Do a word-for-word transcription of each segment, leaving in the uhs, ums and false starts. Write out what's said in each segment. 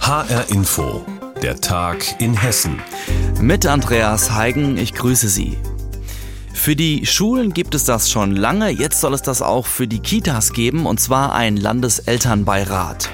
H R Info, der Tag in Hessen. Mit Andreas Heigen, ich grüße Sie. Für die Schulen gibt es das schon lange, jetzt soll es das auch für die Kitas geben, und zwar ein Landeselternbeirat.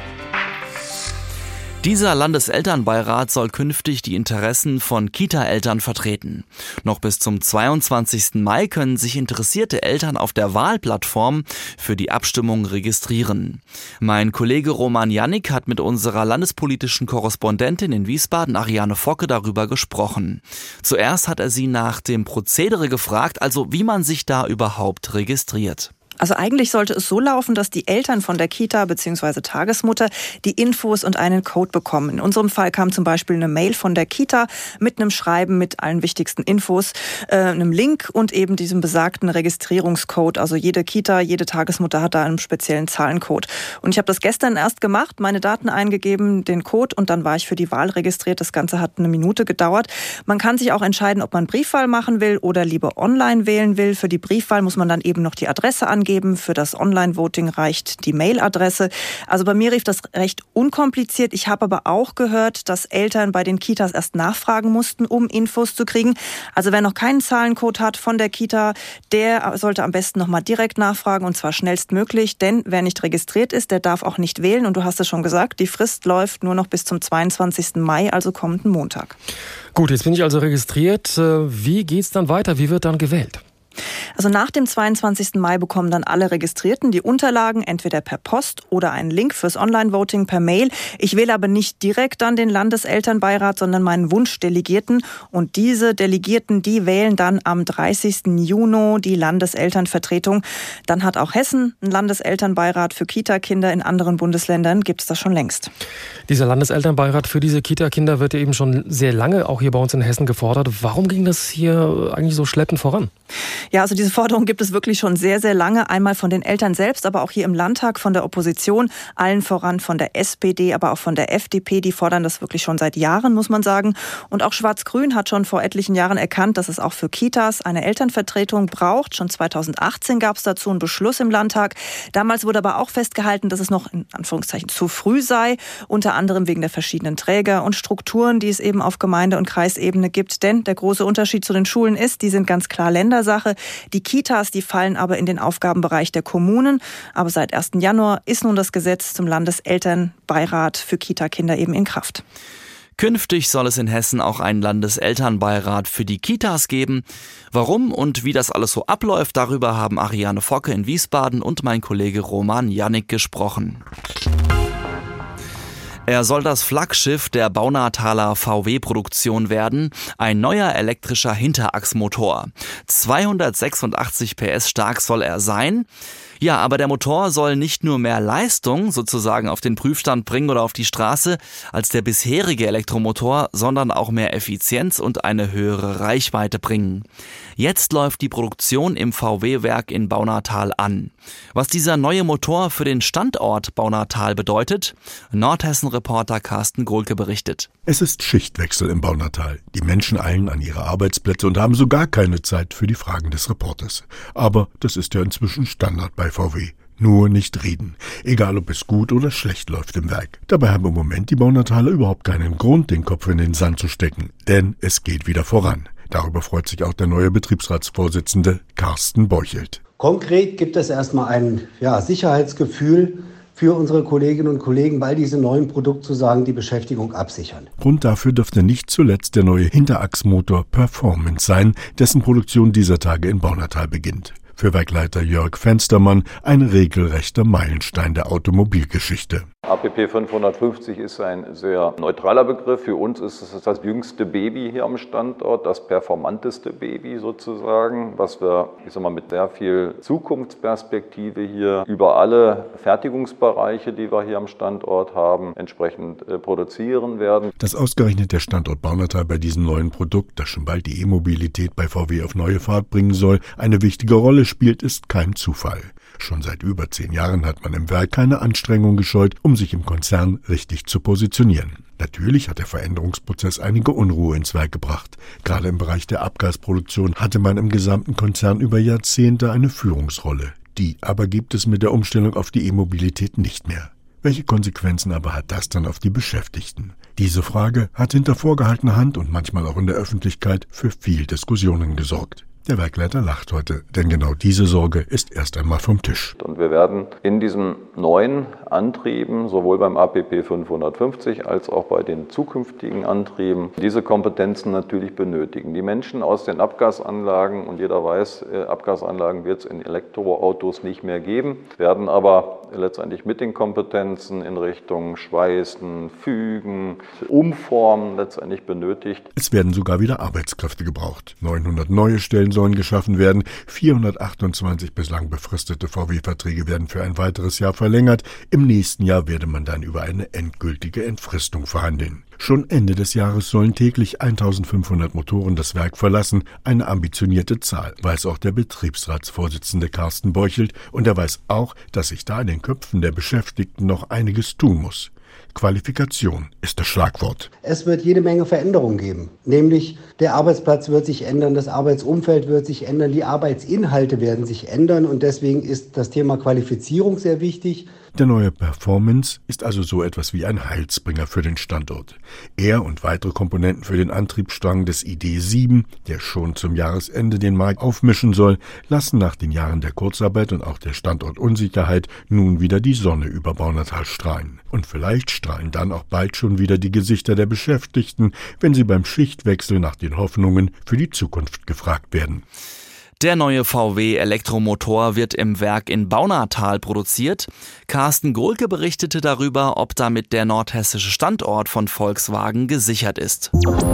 Dieser Landeselternbeirat soll künftig die Interessen von Kita-Eltern vertreten. Noch bis zum zweiundzwanzigsten Mai können sich interessierte Eltern auf der Wahlplattform für die Abstimmung registrieren. Mein Kollege Roman Jannik hat mit unserer landespolitischen Korrespondentin in Wiesbaden, Ariane Focke, darüber gesprochen. Zuerst hat er sie nach dem Prozedere gefragt, also wie man sich da überhaupt registriert. Also eigentlich sollte es so laufen, dass die Eltern von der Kita bzw. Tagesmutter die Infos und einen Code bekommen. In unserem Fall kam zum Beispiel eine Mail von der Kita mit einem Schreiben mit allen wichtigsten Infos, äh, einem Link und eben diesem besagten Registrierungscode. Also jede Kita, jede Tagesmutter hat da einen speziellen Zahlencode. Und ich habe das gestern erst gemacht, meine Daten eingegeben, den Code, und dann war ich für die Wahl registriert. Das Ganze hat eine Minute gedauert. Man kann sich auch entscheiden, ob man Briefwahl machen will oder lieber online wählen will. Für die Briefwahl muss man dann eben noch die Adresse angeben. Für das Online-Voting reicht die Mailadresse. Also bei mir rief das recht unkompliziert. Ich habe aber auch gehört, dass Eltern bei den Kitas erst nachfragen mussten, um Infos zu kriegen. Also wer noch keinen Zahlencode hat von der Kita, der sollte am besten nochmal direkt nachfragen, und zwar schnellstmöglich. Denn wer nicht registriert ist, der darf auch nicht wählen. Und du hast es schon gesagt, die Frist läuft nur noch bis zum zweiundzwanzigsten Mai, also kommenden Montag. Gut, jetzt bin ich also registriert. Wie geht's dann weiter? Wie wird dann gewählt? Also nach dem zweiundzwanzigsten Mai bekommen dann alle Registrierten die Unterlagen entweder per Post oder einen Link fürs Online-Voting per Mail. Ich wähle aber nicht direkt dann den Landeselternbeirat, sondern meinen Wunschdelegierten. Und diese Delegierten, die wählen dann am dreißigsten Juni die Landeselternvertretung. Dann hat auch Hessen einen Landeselternbeirat für Kita-Kinder. In anderen Bundesländern gibt es das schon längst. Dieser Landeselternbeirat für diese Kita-Kinder wird ja eben schon sehr lange auch hier bei uns in Hessen gefordert. Warum ging das hier eigentlich so schleppend voran? Ja, also diese Forderung gibt es wirklich schon sehr, sehr lange. Einmal von den Eltern selbst, aber auch hier im Landtag von der Opposition. Allen voran von der S P D, aber auch von der F D P. Die fordern das wirklich schon seit Jahren, muss man sagen. Und auch Schwarz-Grün hat schon vor etlichen Jahren erkannt, dass es auch für Kitas eine Elternvertretung braucht. Schon zweitausendachtzehn gab es dazu einen Beschluss im Landtag. Damals wurde aber auch festgehalten, dass es noch in Anführungszeichen zu früh sei. Unter anderem wegen der verschiedenen Träger und Strukturen, die es eben auf Gemeinde- und Kreisebene gibt. Denn der große Unterschied zu den Schulen ist, die sind ganz klar Ländersache. Die Kitas, die fallen aber in den Aufgabenbereich der Kommunen. Aber seit ersten Januar ist nun das Gesetz zum Landeselternbeirat für Kita-Kinder eben in Kraft. Künftig soll es in Hessen auch einen Landeselternbeirat für die Kitas geben. Warum und wie das alles so abläuft, darüber haben Ariane Focke in Wiesbaden und mein Kollege Roman Jannik gesprochen. Er soll das Flaggschiff der Baunathaler V W-Produktion werden, ein neuer elektrischer Hinterachsmotor. zweihundertsechsundachtzig P S stark soll er sein. Ja, aber der Motor soll nicht nur mehr Leistung sozusagen auf den Prüfstand bringen oder auf die Straße als der bisherige Elektromotor, sondern auch mehr Effizienz und eine höhere Reichweite bringen. Jetzt läuft die Produktion im V W-Werk in Baunatal an. Was dieser neue Motor für den Standort Baunatal bedeutet, Nordhessen-Reporter Carsten Gohlke berichtet. Es ist Schichtwechsel im Baunatal. Die Menschen eilen an ihre Arbeitsplätze und haben so gar keine Zeit für die Fragen des Reporters. Aber das ist ja inzwischen Standard bei V W. Nur nicht reden. Egal, ob es gut oder schlecht läuft im Werk. Dabei haben im Moment die Baunataler überhaupt keinen Grund, den Kopf in den Sand zu stecken. Denn es geht wieder voran. Darüber freut sich auch der neue Betriebsratsvorsitzende Carsten Beuchelt. Konkret gibt es erstmal ein ja, Sicherheitsgefühl für unsere Kolleginnen und Kollegen, weil diese neuen Produktzusagen die Beschäftigung absichern. Grund dafür dürfte nicht zuletzt der neue Hinterachsmotor Performance sein, dessen Produktion dieser Tage in Baunatal beginnt. Für Werkleiter Jörg Fenstermann ein regelrechter Meilenstein der Automobilgeschichte. A P P fünfhundertfünfzig ist ein sehr neutraler Begriff. Für uns ist es das jüngste Baby hier am Standort, das performanteste Baby sozusagen, was wir, ich sag mal, mit sehr viel Zukunftsperspektive hier über alle Fertigungsbereiche, die wir hier am Standort haben, entsprechend äh, produzieren werden. Dass ausgerechnet der Standort Baunatal bei diesem neuen Produkt, das schon bald die E-Mobilität bei V W auf neue Fahrt bringen soll, eine wichtige Rolle spielt, ist kein Zufall. Schon seit über zehn Jahren hat man im Werk keine Anstrengung gescheut, um sich im Konzern richtig zu positionieren. Natürlich hat der Veränderungsprozess einige Unruhe ins Werk gebracht. Gerade im Bereich der Abgasproduktion hatte man im gesamten Konzern über Jahrzehnte eine Führungsrolle. Die aber gibt es mit der Umstellung auf die E-Mobilität nicht mehr. Welche Konsequenzen aber hat das dann auf die Beschäftigten? Diese Frage hat hinter vorgehaltener Hand und manchmal auch in der Öffentlichkeit für viel Diskussionen gesorgt. Der Werkleiter lacht heute, denn genau diese Sorge ist erst einmal vom Tisch. Und wir werden in diesen neuen Antrieben, sowohl beim A P P fünfhundertfünfzig als auch bei den zukünftigen Antrieben, diese Kompetenzen natürlich benötigen. Die Menschen aus den Abgasanlagen, und jeder weiß, Abgasanlagen wird es in Elektroautos nicht mehr geben, werden aber letztendlich mit den Kompetenzen in Richtung Schweißen, Fügen, Umformen letztendlich benötigt. Es werden sogar wieder Arbeitskräfte gebraucht. neunhundert neue Stellen sollen geschaffen werden. vierhundertachtundzwanzig bislang befristete V W-Verträge werden für ein weiteres Jahr verlängert. Im nächsten Jahr werde man dann über eine endgültige Entfristung verhandeln. Schon Ende des Jahres sollen täglich eintausendfünfhundert Motoren das Werk verlassen. Eine ambitionierte Zahl, weiß auch der Betriebsratsvorsitzende Carsten Beuchelt. Und er weiß auch, dass sich da in den Köpfen der Beschäftigten noch einiges tun muss. Qualifikation ist das Schlagwort. Es wird jede Menge Veränderungen geben. Nämlich der Arbeitsplatz wird sich ändern, das Arbeitsumfeld wird sich ändern, die Arbeitsinhalte werden sich ändern. Und deswegen ist das Thema Qualifizierung sehr wichtig. Der neue Performance ist also so etwas wie ein Heilsbringer für den Standort. Er und weitere Komponenten für den Antriebsstrang des I D sieben, der schon zum Jahresende den Markt aufmischen soll, lassen nach den Jahren der Kurzarbeit und auch der Standortunsicherheit nun wieder die Sonne über Baunatal strahlen. Und vielleicht strahlen dann auch bald schon wieder die Gesichter der Beschäftigten, wenn sie beim Schichtwechsel nach den Hoffnungen für die Zukunft gefragt werden. Der neue V W-Elektromotor wird im Werk in Baunatal produziert. Carsten Gohlke berichtete darüber, ob damit der nordhessische Standort von Volkswagen gesichert ist.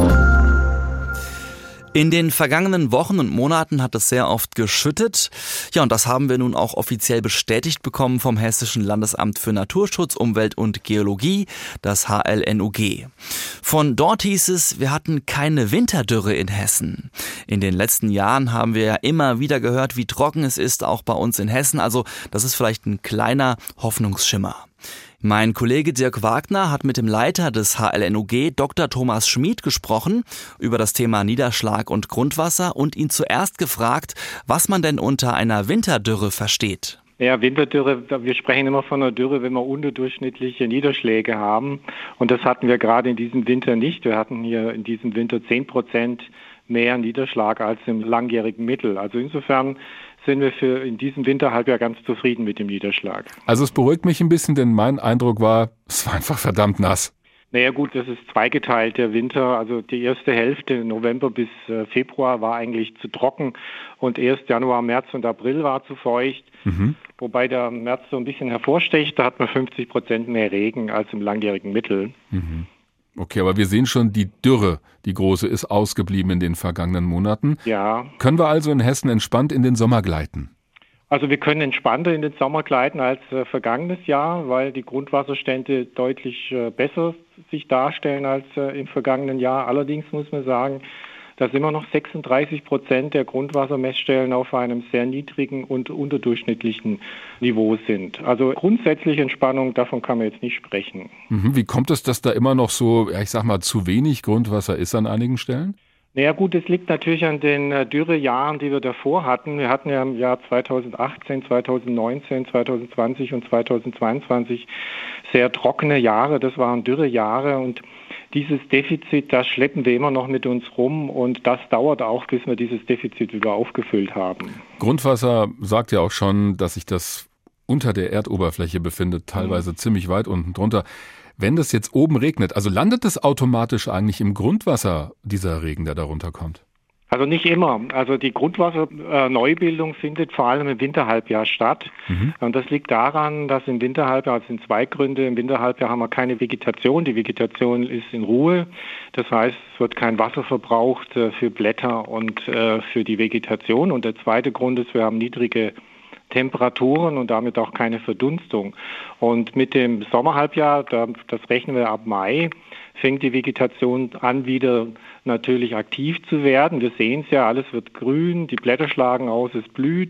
In den vergangenen Wochen und Monaten hat es sehr oft geschüttet. Ja, und das haben wir nun auch offiziell bestätigt bekommen vom Hessischen Landesamt für Naturschutz, Umwelt und Geologie, das H L N U G. Von dort hieß es, wir hatten keine Winterdürre in Hessen. In den letzten Jahren haben wir ja immer wieder gehört, wie trocken es ist, auch bei uns in Hessen. Also das ist vielleicht ein kleiner Hoffnungsschimmer. Mein Kollege Dirk Wagner hat mit dem Leiter des H L N U G, Doktor Thomas Schmid, gesprochen über das Thema Niederschlag und Grundwasser und ihn zuerst gefragt, was man denn unter einer Winterdürre versteht. Ja, Winterdürre, wir sprechen immer von einer Dürre, wenn wir unterdurchschnittliche Niederschläge haben. Und das hatten wir gerade in diesem Winter nicht. Wir hatten hier in diesem Winter zehn Prozent mehr Niederschlag als im langjährigen Mittel. Also insofern sind wir für in diesem Winterhalbjahr ganz zufrieden mit dem Niederschlag. Also es beruhigt mich ein bisschen, denn mein Eindruck war, es war einfach verdammt nass. Naja gut, das ist zweigeteilt, der Winter. Also die erste Hälfte, November bis äh, Februar, war eigentlich zu trocken und erst Januar, März und April war zu feucht. Mhm. Wobei der März so ein bisschen hervorsticht, da hat man fünfzig Prozent mehr Regen als im langjährigen Mittel. Mhm. Okay, aber wir sehen schon, die Dürre, die große, ist ausgeblieben in den vergangenen Monaten. Ja. Können wir also in Hessen entspannt in den Sommer gleiten? Also wir können entspannter in den Sommer gleiten als äh, vergangenes Jahr, weil die Grundwasserstände deutlich äh, besser sich darstellen als äh, im vergangenen Jahr. Allerdings muss man sagen, dass immer noch sechsunddreißig Prozent der Grundwassermessstellen auf einem sehr niedrigen und unterdurchschnittlichen Niveau sind. Also grundsätzliche Entspannung, davon kann man jetzt nicht sprechen. Mhm. Wie kommt es, dass da immer noch so, ja, ich sag mal, zu wenig Grundwasser ist an einigen Stellen? Naja gut, es liegt natürlich an den äh, Dürrejahren, die wir davor hatten. Wir hatten ja im Jahr zweitausendachtzehn, zweitausendneunzehn, zweitausendzwanzig und zweitausendzweiundzwanzig sehr trockene Jahre. Das waren Dürrejahre und dieses Defizit, das schleppen wir immer noch mit uns rum und das dauert auch, bis wir dieses Defizit wieder aufgefüllt haben. Grundwasser sagt ja auch schon, dass sich das unter der Erdoberfläche befindet, teilweise mhm. ziemlich weit unten drunter. Wenn das jetzt oben regnet, also landet es automatisch eigentlich im Grundwasser, dieser Regen, der darunter kommt? Also nicht immer. Also die Grundwasserneubildung findet vor allem im Winterhalbjahr statt. Mhm. Und das liegt daran, dass im Winterhalbjahr, also sind zwei Gründe, im Winterhalbjahr haben wir keine Vegetation. Die Vegetation ist in Ruhe. Das heißt, es wird kein Wasser verbraucht für Blätter und für die Vegetation. Und der zweite Grund ist, wir haben niedrige Temperaturen und damit auch keine Verdunstung. Und mit dem Sommerhalbjahr, das rechnen wir ab Mai, fängt die Vegetation an, wieder natürlich aktiv zu werden. Wir sehen es ja, alles wird grün, die Blätter schlagen aus, es blüht.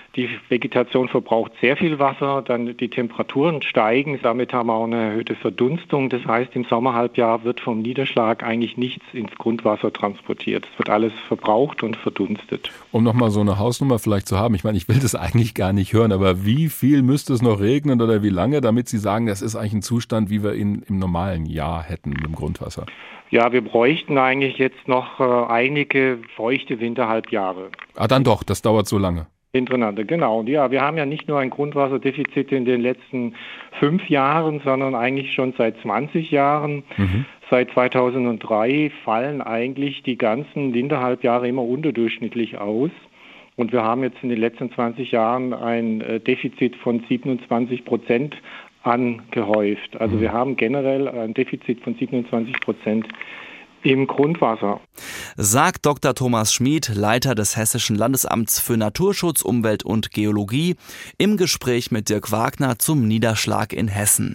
Die Vegetation verbraucht sehr viel Wasser, dann die Temperaturen steigen, damit haben wir auch eine erhöhte Verdunstung. Das heißt, im Sommerhalbjahr wird vom Niederschlag eigentlich nichts ins Grundwasser transportiert. Es wird alles verbraucht und verdunstet. Um nochmal so eine Hausnummer vielleicht zu haben, ich meine, ich will das eigentlich gar nicht hören, aber wie viel müsste es noch regnen oder wie lange, damit Sie sagen, das ist eigentlich ein Zustand, wie wir ihn im normalen Jahr hätten im Grundwasser? Ja, wir bräuchten eigentlich jetzt noch äh, einige feuchte Winterhalbjahre. Ah, dann doch, das dauert so lange. Hintereinander, genau. Und ja, wir haben ja nicht nur ein Grundwasserdefizit in den letzten fünf Jahren, sondern eigentlich schon seit zwanzig Jahren. Mhm. Seit zweitausenddrei fallen eigentlich die ganzen Winterhalbjahre immer unterdurchschnittlich aus. Und wir haben jetzt in den letzten zwanzig Jahren ein Defizit von siebenundzwanzig Prozent angehäuft. Also mhm. wir haben generell ein Defizit von siebenundzwanzig Prozent im Grundwasser. Sagt Doktor Thomas Schmid, Leiter des Hessischen Landesamts für Naturschutz, Umwelt und Geologie, im Gespräch mit Dirk Wagner zum Niederschlag in Hessen.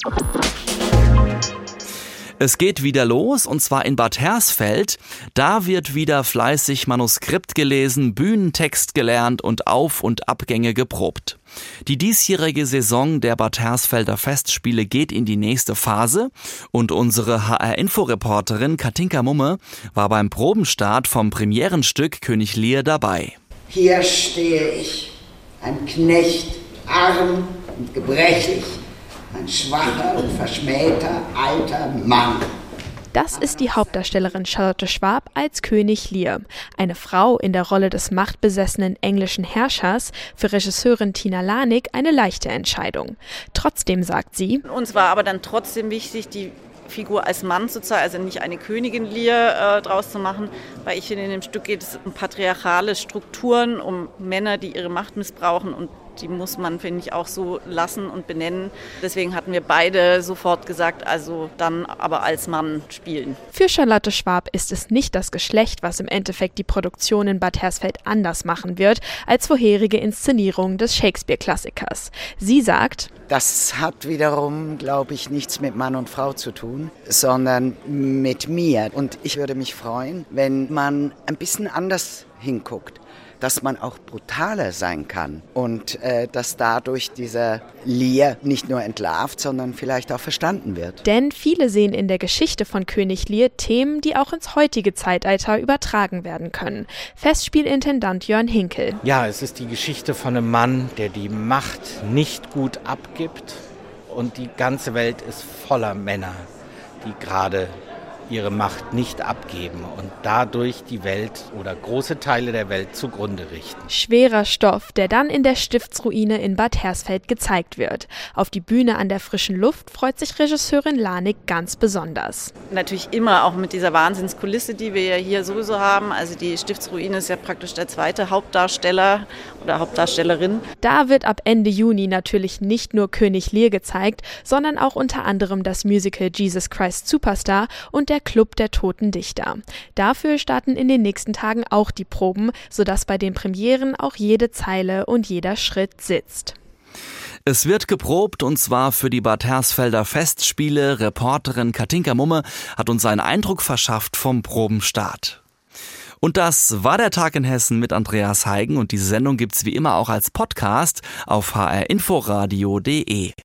Es geht wieder los, und zwar in Bad Hersfeld. Da wird wieder fleißig Manuskript gelesen, Bühnentext gelernt und Auf- und Abgänge geprobt. Die diesjährige Saison der Bad Hersfelder Festspiele geht in die nächste Phase und unsere H R-Info-Reporterin Katinka Mumme war beim Probenstart vom Premierenstück König Lear dabei. Hier stehe ich, ein Knecht, arm und gebrechlich, ein schwacher und verschmähter alter Mann. Das ist die Hauptdarstellerin Charlotte Schwab als König Lear. Eine Frau in der Rolle des machtbesessenen englischen Herrschers, für Regisseurin Tina Lanik eine leichte Entscheidung. Trotzdem sagt sie: Uns war aber dann trotzdem wichtig, die Figur als Mann zu zeigen, also nicht eine Königin Lear äh, draus zu machen, weil ich finde, in dem Stück geht es um patriarchale Strukturen, um Männer, die ihre Macht missbrauchen, und die muss man, finde ich, auch so lassen und benennen. Deswegen hatten wir beide sofort gesagt, also dann aber als Mann spielen. Für Charlotte Schwab ist es nicht das Geschlecht, was im Endeffekt die Produktion in Bad Hersfeld anders machen wird als vorherige Inszenierungen des Shakespeare-Klassikers. Sie sagt: Das hat wiederum, glaube ich, nichts mit Mann und Frau zu tun, sondern mit mir. Und ich würde mich freuen, wenn man ein bisschen anders hinguckt, dass man auch brutaler sein kann und äh, dass dadurch dieser Lear nicht nur entlarvt, sondern vielleicht auch verstanden wird. Denn viele sehen in der Geschichte von König Lear Themen, die auch ins heutige Zeitalter übertragen werden können. Festspielintendant Jörn Hinkel. Ja, es ist die Geschichte von einem Mann, der die Macht nicht gut abgibt, und die ganze Welt ist voller Männer, die gerade ihre Macht nicht abgeben und dadurch die Welt oder große Teile der Welt zugrunde richten. Schwerer Stoff, der dann in der Stiftsruine in Bad Hersfeld gezeigt wird. Auf die Bühne an der frischen Luft freut sich Regisseurin Lanik ganz besonders. Natürlich immer auch mit dieser Wahnsinnskulisse, die wir ja hier sowieso haben. Also die Stiftsruine ist ja praktisch der zweite Hauptdarsteller oder Hauptdarstellerin. Da wird ab Ende Juni natürlich nicht nur König Lear gezeigt, sondern auch unter anderem das Musical Jesus Christ Superstar und der Der Club der Toten Dichter. Dafür starten in den nächsten Tagen auch die Proben, sodass bei den Premieren auch jede Zeile und jeder Schritt sitzt. Es wird geprobt, und zwar für die Bad Hersfelder Festspiele. Reporterin Katinka Mumme hat uns einen Eindruck verschafft vom Probenstart. Und das war der Tag in Hessen mit Andreas Heigen, und diese Sendung gibt's wie immer auch als Podcast auf h r inforadio punkt d e.